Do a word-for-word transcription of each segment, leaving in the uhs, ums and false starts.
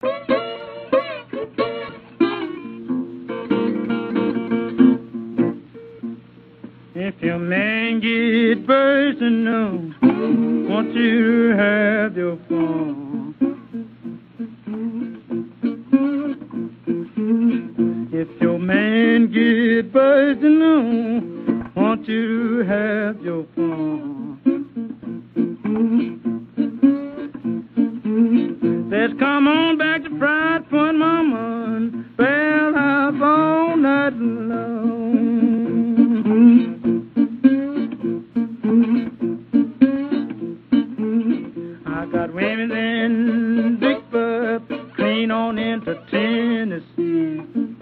If your man get bursting on, won't you have your fun? If your man get bursting on, won't you have your fun? Let's come on back to Fried Point, Mama, and Bell House all night long. I got women in Vicksburg, clean on into Tennessee.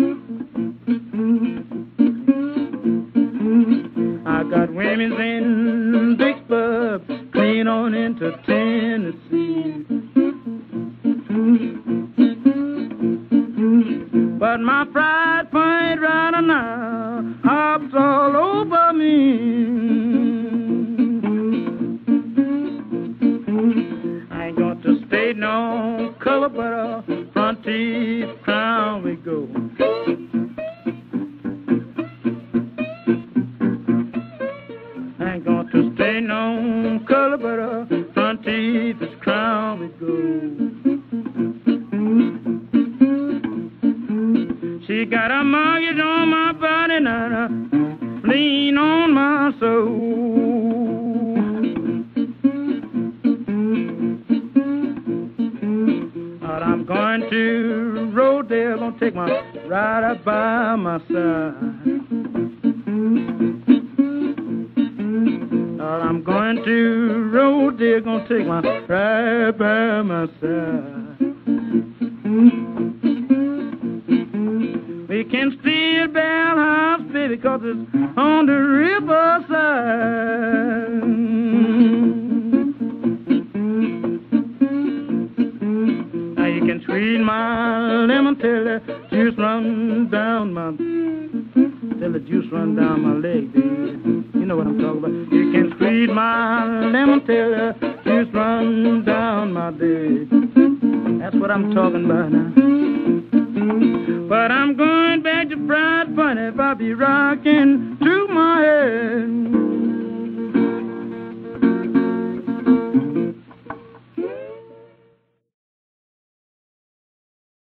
I got women in Vicksburg, clean on into Tennessee. But my Fried Point rider now hops all over me. I ain't got to stay no color, but a front teeth crown we go. I ain't got to stay no color, but a front teeth crown we go. She got a mortgage on my body and a lien on my soul. But I'm going to Rodale, gonna take my rider by my side. But I'm going to Rodale, gonna take my rider by my side. We can steal Bell House, baby, 'cause it's on the riverside. Now you can squeeze my lemon till the juice run down my, till the juice run down my leg, baby. You know what I'm talking about. You can squeeze my lemon till the juice run down my leg. That's what I'm talking about now. But I'm going back to Fried Point if I be rocking through my head.